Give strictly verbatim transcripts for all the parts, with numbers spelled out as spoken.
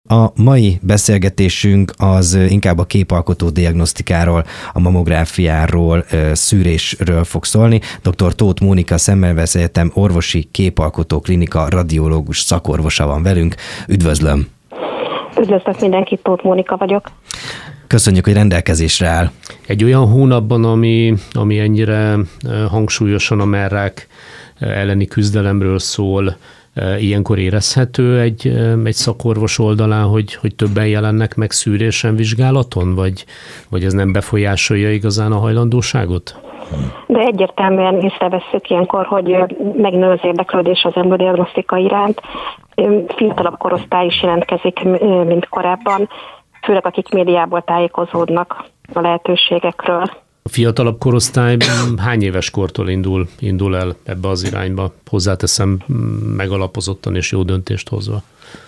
A mai beszélgetésünk az inkább a képalkotó diagnosztikáról, a mammográfiáról, szűrésről fog szólni. dr. Tóth Mónika Szemmelweis Egyetem orvosi képalkotó klinika radiológus szakorvosa van velünk. Üdvözlöm! Üdvözlök mindenkit, Tóth Mónika vagyok. Köszönjük, hogy rendelkezésre áll. Egy olyan hónapban, ami, ami ennyire hangsúlyosan a merrák elleni küzdelemről szól, ilyenkor érezhető egy, egy szakorvos oldalán, hogy, hogy többen jelennek meg szűrésen, vizsgálaton, vagy, vagy ez nem befolyásolja igazán a hajlandóságot? De egyértelműen észrevesszük ilyenkor, hogy megnő az érdeklődés az embriodiagnosztika iránt. Fiatalabb korosztály is jelentkezik, mint korábban, főleg akik médiából tájékozódnak a lehetőségekről. A fiatalabb korosztály hány éves kortól indul, indul el ebbe az irányba? Hozzáteszem, megalapozottan és jó döntést hozva.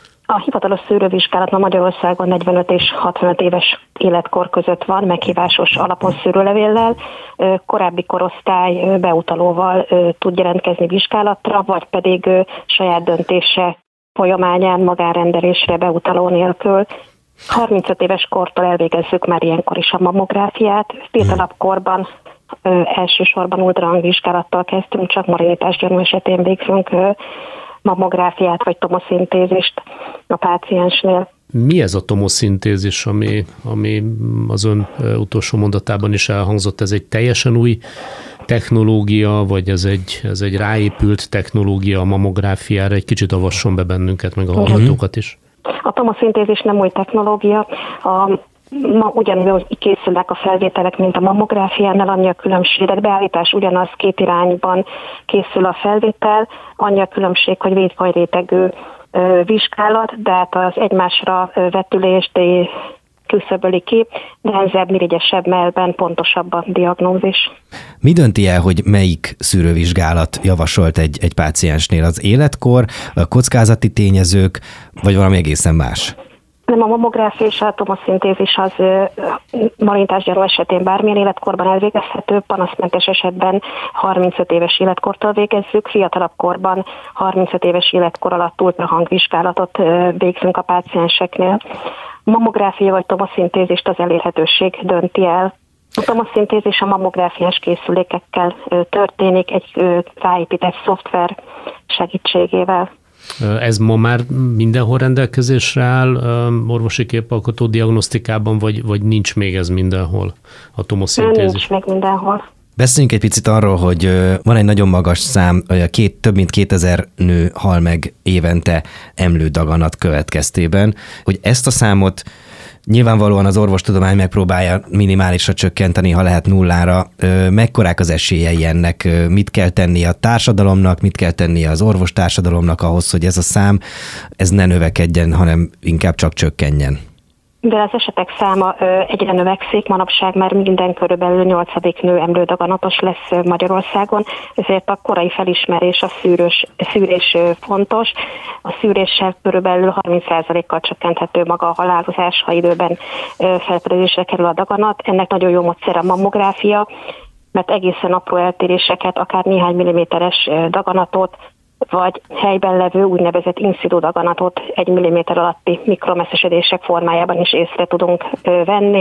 A hivatalos szűrővizsgálat ma Magyarországon negyvenöt és hatvanöt éves életkor között van, meghívásos alapon szűrőlevéllel. Korábbi korosztály beutalóval tud jelentkezni vizsgálatra, vagy pedig saját döntése folyamányán magánrendelésre beutaló nélkül. harmincöt éves kortól elvégezzük már ilyenkor is a mammográfiát. Fiatalabb korban ö, elsősorban ultrahangvizsgálattal kezdtünk, csak maradékos gyanú esetén végzünk ö, mammográfiát vagy tomoszintézist a páciensnél. Mi ez a tomoszintézis, ami, ami az ön utolsó mondatában is elhangzott? Ez egy teljesen új technológia, vagy ez egy, ez egy ráépült technológia a mammográfiára? Egy kicsit avasson be bennünket, meg a hallgatókat is. A tomoszintézis nem új technológia, a, ma ugyanúgy készülnek a felvételek, mint a mammográfiánál, annyi a különbség, de beállítás ugyanaz, két irányban készül a felvétel, annyi a különbség, hogy védfajrétegű vizsgálat, de hát az egymásra vetülést küszöböli ki, nehezebb, mirigyesebb mellben pontosabb a diagnózis. Mi dönti el, hogy melyik szűrővizsgálat javasolt egy, egy páciensnél? Az életkor, a kockázati tényezők, vagy valami egészen más? Nem, a mammográfia és a tomoszintézis az marinitásgyanú esetén bármilyen életkorban elvégezhető, panaszmentes esetben harmincöt éves életkortól végezzük, fiatalabb korban harmincöt éves életkor alatt ultrahangvizsgálatot végzünk a pácienseknél. A mammográfia vagy tomoszintézist az elérhetőség dönti el. A tomoszintézis a mammográfiás készülékekkel történik, egy ráépített szoftver segítségével. Ez ma már mindenhol rendelkezésre áll orvosi képalkotó diagnosztikában, vagy, vagy nincs még ez mindenhol, a tomoszintézis? Nincs még mindenhol. Beszéljünk egy picit arról, hogy van egy nagyon magas szám, két, több mint kétezer nő hal meg évente emlődaganat következtében, hogy ezt a számot nyilvánvalóan az orvostudomány megpróbálja minimálisra csökkenteni, ha lehet nullára. Mekkorák az esélyei ennek? Mit kell tenni a társadalomnak, mit kell tenni az orvostársadalomnak ahhoz, hogy ez a szám ez ne növekedjen, hanem inkább csak csökkenjen? De az esetek száma egyre növekszik, manapság már minden körülbelül nyolcadik nő emlődaganatos lesz Magyarországon, ezért a korai felismerés, a szűrős, szűrés fontos. A szűréssel körülbelül harminc százalékkal csökkenthető maga a halálozás, ha időben felfedezésre kerül a daganat. Ennek nagyon jó módszer a mammográfia, mert egészen apró eltéréseket, akár néhány milliméteres daganatot, vagy helyben levő úgynevezett in situ daganatot egy milliméter alatti mikromesszesedések formájában is észre tudunk venni.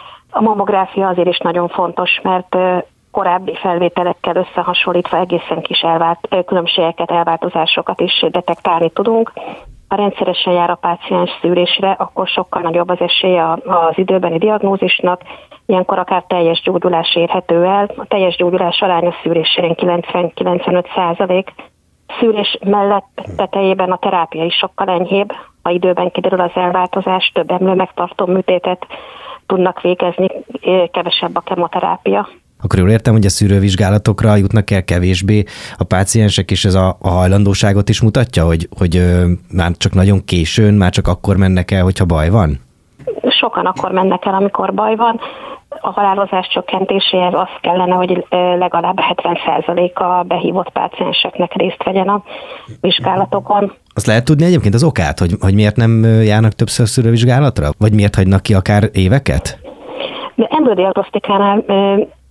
A mammográfia azért is nagyon fontos, mert korábbi felvételekkel összehasonlítva egészen kis elvált, különbségeket, elváltozásokat is detektálni tudunk. Ha rendszeresen jár a páciens szűrésre, akkor sokkal nagyobb az esélye az időbeni diagnózisnak, ilyenkor akár teljes gyógyulás érhető el. A teljes gyógyulás aránya szűrésén kilencven-kilencvenöt százalék. Szűrés mellett tetejében a terápia is sokkal enyhébb, ha időben kiderül az elváltozás, több emlő megtartó műtétet tudnak végezni, kevesebb a kemoterápia. Akkor jól értem, hogy a szűrővizsgálatokra jutnak el kevésbé a páciensek, és ez a, a hajlandóságot is mutatja, hogy, hogy ö, már csak nagyon későn, már csak akkor mennek el, hogyha baj van? Sokan akkor mennek el, amikor baj van. A halálozás csökkentéséhez az kellene, hogy legalább hetven százaléka behívott pácienseknek részt vegyen a vizsgálatokon. Azt lehet tudni egyébként az okát, hogy, hogy miért nem járnak többször szűrővizsgálatra? Vagy miért hagynak ki akár éveket? De embriodiagnosztikánál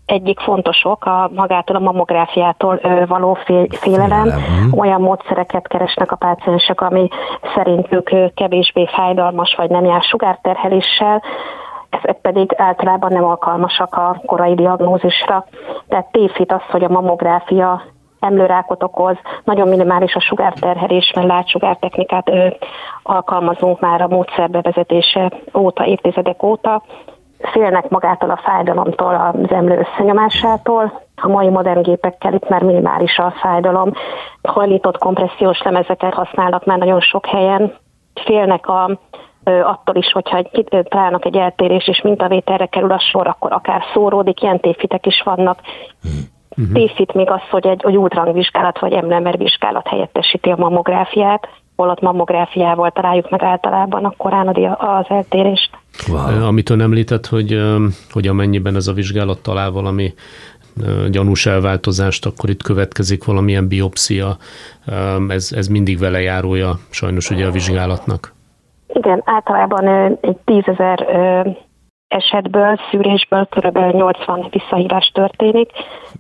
egyik fontos ok a magától a mammográfiától való félelem. Olyan módszereket keresnek a páciensek, ami szerintük kevésbé fájdalmas, vagy nem jár sugárterheléssel, ezek pedig általában nem alkalmasak a korai diagnózisra. Tehát tévhit az, hogy a mammográfia emlőrákot okoz, nagyon minimális a sugárterhelés, mert látsugártechnikát ö, alkalmazunk már a módszer bevezetése óta, évtizedek óta. Félnek magától a fájdalomtól, az emlő összenyomásától. A mai modern gépekkel itt már minimális a fájdalom. Hajlított kompressziós lemezeket használnak már nagyon sok helyen. Félnek a, ö, attól is, hogyha találnak egy eltérés és mintavételre kerül a sor, akkor akár szóródik, ilyen tévhitek is vannak. Uh-huh. Tévhit még az, hogy egy hogy ultrahangvizsgálat vagy emlőemervizsgálat helyettesíti a mammográfiát, holott mammográfiával találjuk meg általában a korán az eltérést. Wow. Amit ön említett, hogy, hogy amennyiben ez a vizsgálat talál valami gyanús elváltozást, akkor itt következik valamilyen biopszia. Ez, ez mindig vele járója sajnos ugye a vizsgálatnak. Igen, általában egy tízezer esetből, szűrésből kb. nyolcvan visszahívás történik,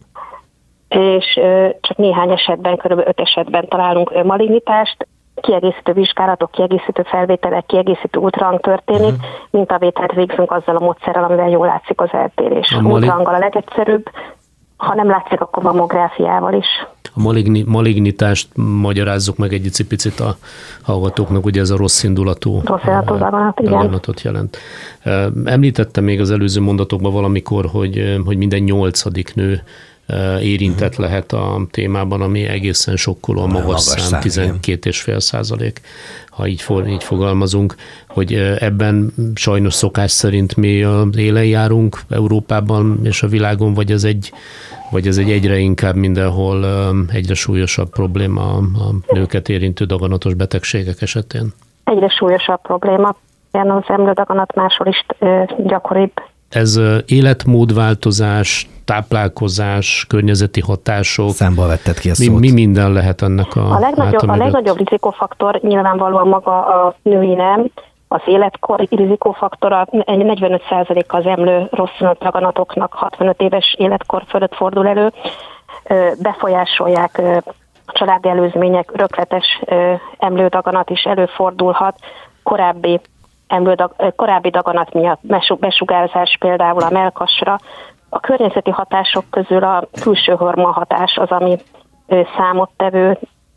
és csak néhány esetben, kb. öt esetben találunk malignitást, kiegészítő vizsgálatok, kiegészítő felvételek, kiegészítő ultrahang történik, uh-huh. mintavételt végzünk azzal a módszerrel, amivel jól látszik az eltérés. A ultrahanggal a legegyszerűbb, ha nem látszik, akkor mammográfiával is. A maligni, malignitást magyarázzuk meg egy picit a hallgatóknak, ugye ez a rossz indulatú rossz indulatú daganat, daganatot jelent. Említette még az előző mondatokban valamikor, hogy, hogy minden nyolcadik nő érintett lehet a témában, ami egészen sokkoló, a magas, magas szám, szám tizenkét egész öt százalék, ha így, for, így fogalmazunk, hogy ebben sajnos szokás szerint mi az élen járunk Európában és a világon, vagy ez egy, vagy ez egy egyre inkább mindenhol egyre súlyosabb probléma a nőket érintő daganatos betegségek esetén? Egyre súlyosabb probléma. Az emlődaganat máshol is gyakoribb. Ez életmódváltozás, táplálkozás, környezeti hatások. Számba vetted ki a mi, szót. Mi minden lehet ennek a A legnagyobb, a legnagyobb rizikófaktor nyilvánvalóan maga a női nem, az életkor rizikófaktora, negyvenöt százalék az emlő rosszinult daganatoknak hatvanöt éves életkor fölött fordul elő. Befolyásolják a családi előzmények, rökletes emlődaganat is előfordulhat, korábbi Emlődag, korábbi daganat miatt besugárzás például a mellkasra. A környezeti hatások közül a külső hormonhatás az, ami számottevő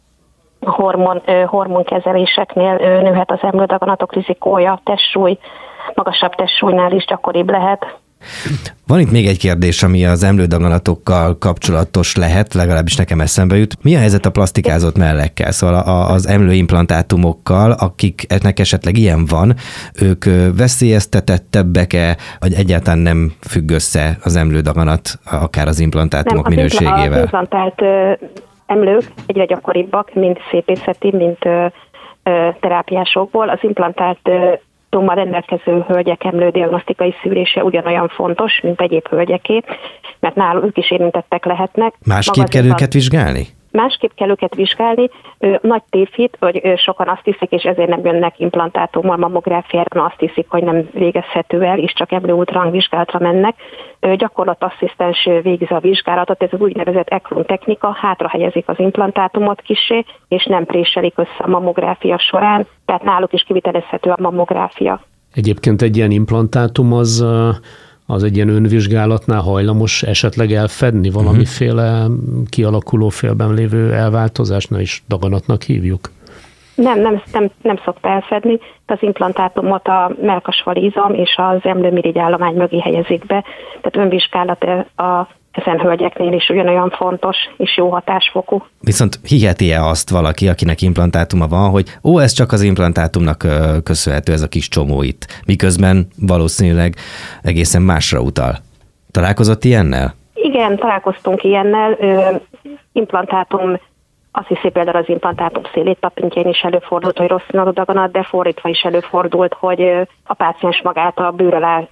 hormon, hormonkezeléseknél nőhet az emlődaganatok rizikója, testsúly, magasabb testsúlynál is gyakoribb lehet. Van itt még egy kérdés, ami az emlődaganatokkal kapcsolatos lehet, legalábbis nekem eszembe jut. Mi a helyzet a plastikázott mellekkel? Szóval az emlőimplantátumokkal, akiknek esetleg ilyen van, ők veszélyeztetettebbek-e, vagy egyáltalán nem függ össze az emlődaganat akár az implantátumok nem, minőségével? Az implantált emlők egyre gyakoribbak, mind szépészeti, mind terápiásokból. Az implantált tummal rendelkező hölgyek emlődiagnosztikai szűrése ugyanolyan fontos, mint egyéb hölgyeké, mert náluk ők is érintettek lehetnek. Másképp kell őket vizsgálni? Másképp kell őket vizsgálni. Nagy tévhit, hogy sokan azt hiszik, és ezért nem jönnek implantátummal mammográfiára, azt hiszik, hogy nem végezhető el, és csak emlő ultrahang vizsgálatra mennek. Gyakorlatasszisztens végzi a vizsgálatot, ez az úgynevezett ECLUN technika, hátra helyezik az implantátumot kissé, és nem préselik össze a mammográfia során, tehát náluk is kivitelezhető a mammográfia. Egyébként egy ilyen implantátum az... az egy ilyen önvizsgálatnál hajlamos esetleg elfedni valamiféle kialakuló félben lévő elváltozást, ne is daganatnak hívjuk? Nem, nem, nem, nem szokta elfedni. Az implantátumot a mellkasfali izom és az emlőmirigyállomány mögé helyezik be, tehát önvizsgálat a ezen hölgyeknél is ugyanolyan fontos és jó hatásfokú. Viszont hiheti-e azt valaki, akinek implantátuma van, hogy ó, ez csak az implantátumnak köszönhető, ez a kis csomó itt, miközben valószínűleg egészen másra utal. Találkozott ilyennel? Igen, találkoztunk ilyennel. Implantátum, azt hiszi például az implantátum széléttapintjén is előfordult, hogy rossz színű daganat, de fordítva is előfordult, hogy a páciens magát a bőr alá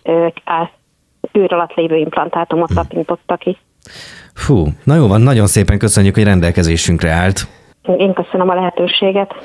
bőr alatt lévő implantátumot tapintotta ki. Fú, na jó van, nagyon szépen köszönjük, hogy rendelkezésünkre állt. Én köszönöm a lehetőséget.